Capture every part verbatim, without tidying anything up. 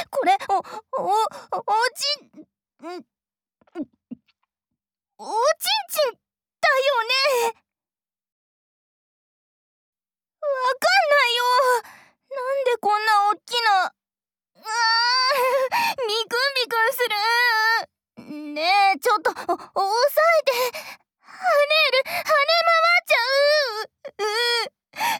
これ、お、お、おちん、ん、おちんちんだよね。わかんないよ。なんでこんなおっきな、あー、ビクンビクンする。ねえ、ちょっと、お、押さえて。跳ねる、跳ね回っちゃう。う、うわ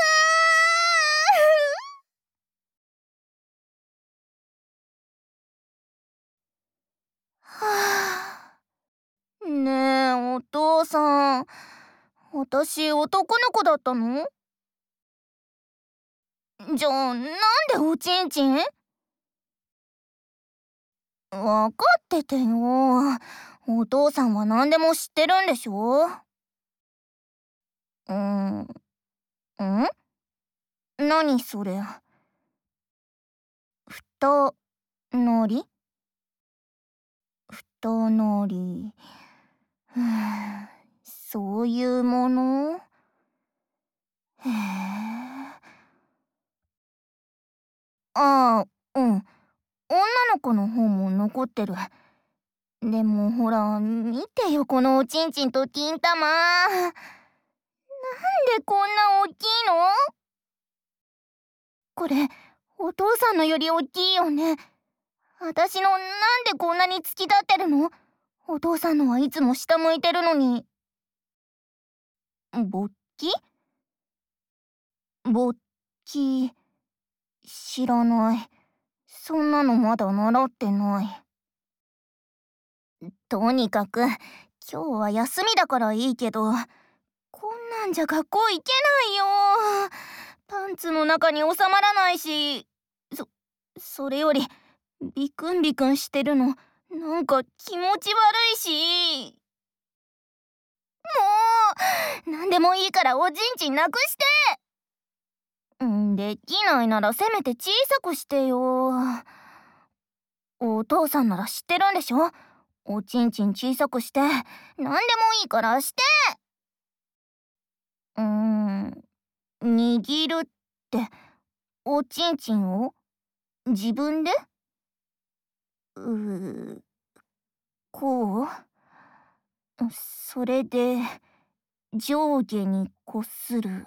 ー。はあ。ねえ、お父さん。私、男の子だったの？じゃあ、なんでおちんちん？わかっててよ。お父さんは何でも知ってるんでしょ？うーん。ん？何それ？ふたのり？ふたのり。ふぅ、そういうもの？へえ。ああ、うん。女の子の方も残ってる。でもほら、見てよ、このおちんちんと金玉。なんでこんなおっきいの？これ、お父さんのよりおっきいよね。私のなんでこんなに突き立ってるの？お父さんのはいつも下向いてるのに。勃起？勃起、知らない。そんなのまだ習ってない。とにかく、今日は休みだからいいけど、こんなんじゃ学校行けないよ。パンツの中に収まらないし、そ、それより、ビクンビクンしてるの、なんか気持ち悪いし。もう、なんでもいいからおちんちんなくして。んできないならせめて小さくしてよ。お父さんなら知ってるんでしょ？おちんちん小さくして、なんでもいいからして。うーん、握るって、おちんちんを自分で？うー、こう？それで、上下にこする。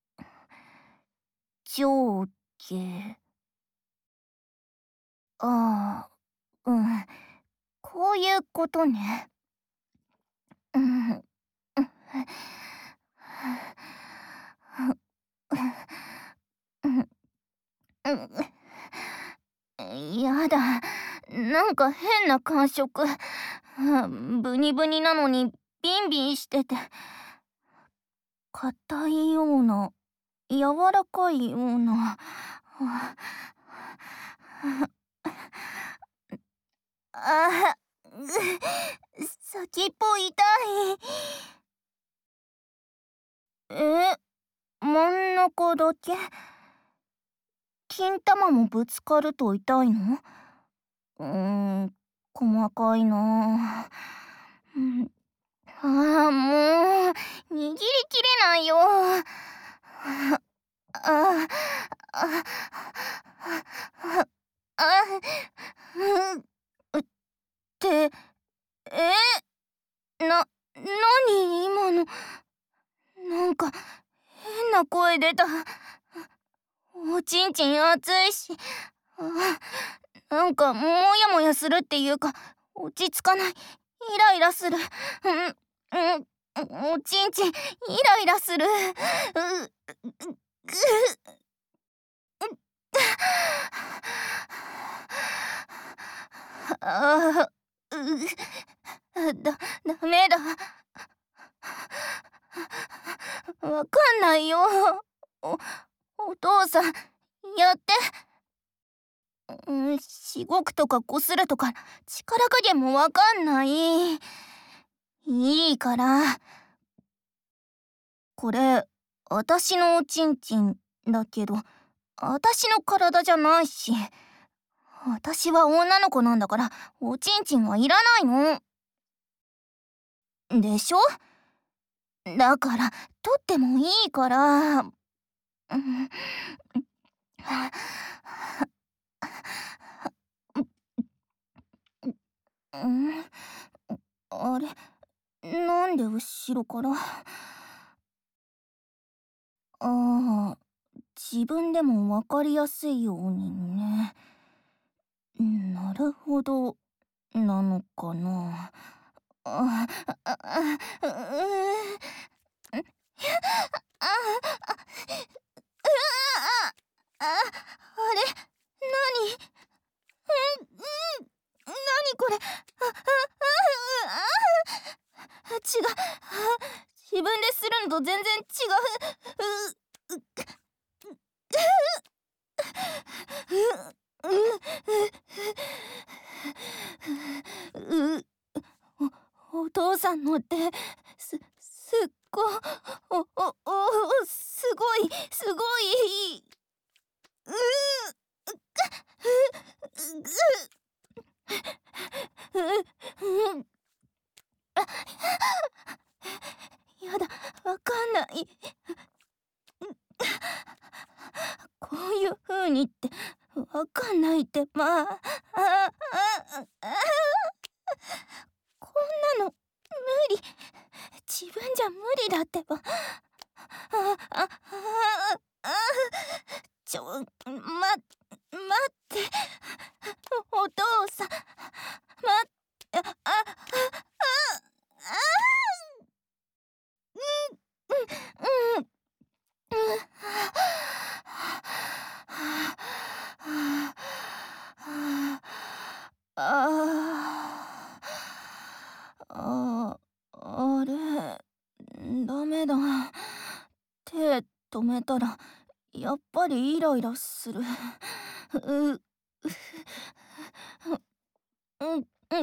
上下。ああ、うん。こういうことね。うん。うんやだ。なんか変な感触。ブニブニなのにビンビンしてて。硬いような、柔らかいような。あー、先っぽ痛い。え、真ん中だけ？金玉もぶつかると痛いの？うーん、細かいな。うん、ああ、もう、握りきれないよ。ああ、あ、あ、あ、うん、って、え、な、なに今の。なんか、変な声出た。おちんちん熱いし、あ、なんかモヤモヤするっていうか、落ち着かない。イライラする。うん、うん、おちんちんイライラする。う、ぐ、ああ、だ、ダメだ。わかんないよ。お、お父さん、やって。うん、しごくとかこするとか力加減もわかんない。いいから。これ、私のおちんちんだけど、私の体じゃないし。私は女の子なんだから、おちんちんはいらないの。でしょ？だから、取ってもいいから。うん、 んあれ、なんで後ろから。ああ、自分でもわかりやすいようにね。なるほど、なのかな。ああ、あ、あ、うーん。ああ、あ、あ、あれ、なに？うん、うん、なにこれ。あ、あ、あ、あ、違う。自分でするのと全然違う。う、う、う、う、お、お父さんのって、す、すっご、お、お、お、すごい、すごい、う、う、う、う、やだ、わかんない。こういう風にってわかんないってば。あ、あ、あ、あ、こんなの無理。自分じゃ無理だってば。あ、あ、あ、あ、ちょ、ま、待って。お父さん、待って、あ、あ、あ、あ、うん、うん、うん。ああ、あれ、ダメだ。手止めたら、やっぱりイライラする。う、う、うん、うん、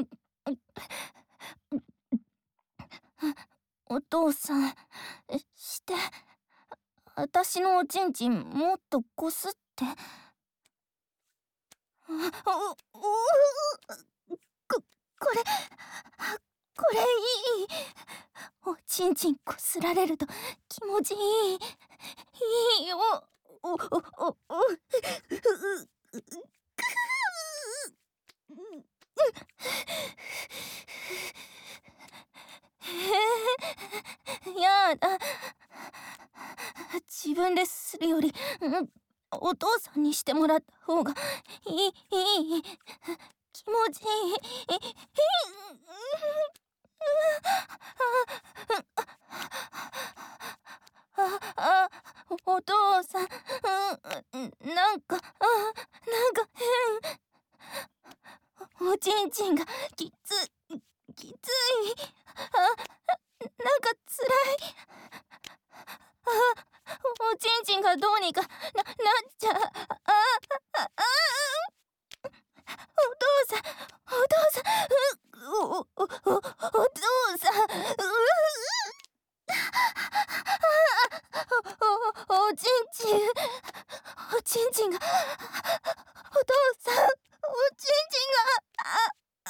お父さん、して、私のおちんちんもっとこすって。あ、お、お、こ、これ、これいい。おちんちんこすられると気持ちいい。いいよ。お、お、お、お、やだ。自分でするより、お父さんにしてもらった方がいい、いい。気持ちいい。あ、あ、お父さん、うん、なんか、あ、なんか変。おちんちんがきつ、きつい。あ、なんか辛い。あ、おちんちんがどうにかな、なっちゃう。あ、あ、あ、お父さん、お父さん、う、お、お、お、お父さん、う、お、お、おちんちん、おちんちんが、お父さん、おちんちんが、あ、あ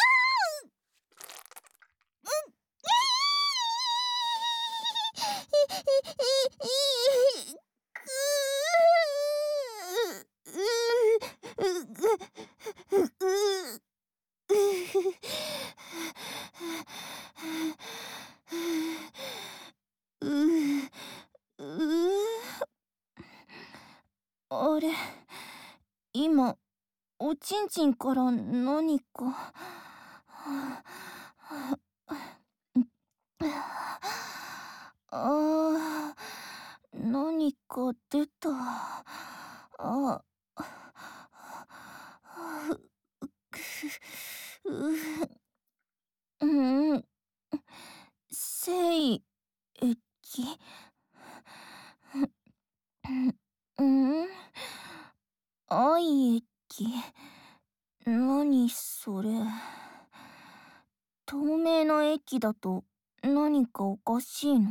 あれ、今、おちんちんから何か。あー、何か出た。あ、う、うん、精液。うん、愛液。何それ。透明な液だと何かおかしいの？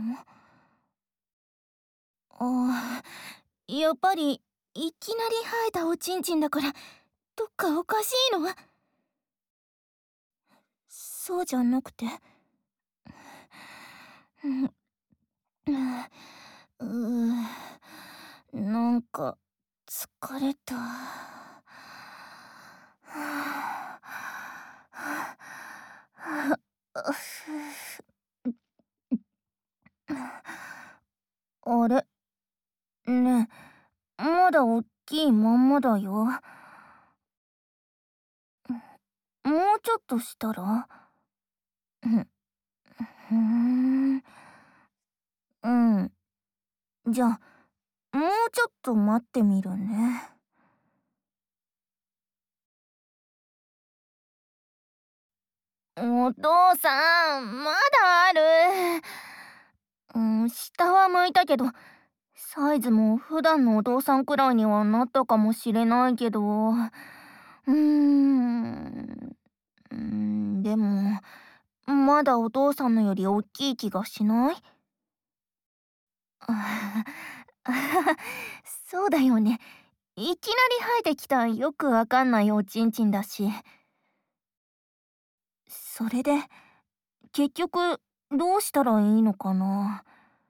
ああ、やっぱりいきなり生えたおちんちんだからどっかおかしいの？そうじゃなくて。うん、うー、なんか疲れた。 きいまんまだよ。もうちょっとしたら。うん。ふーん。うん。じゃあ、もうちょっと待ってみるね。お父さん、まだある。うん、下は向いたけど、サイズも普段のお父さんくらいにはなったかもしれないけど、うーん、うーん、でも、まだお父さんのより大きい気がしない？あそうだよね。いきなり生えてきたよくわかんないおちんちんだし。それで、結局どうしたらいいのかな。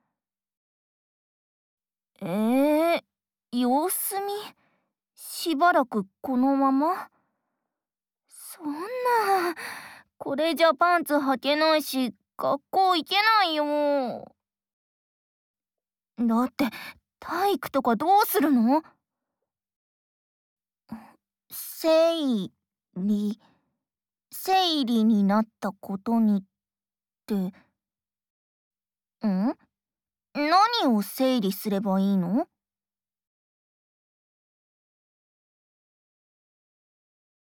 えー、様子見？しばらくこのまま？そんな、これじゃパンツ履けないし、学校行けないよ。だって、体育とかどうするの？生理、生理になったことにって、ん？何を整理すればいいの？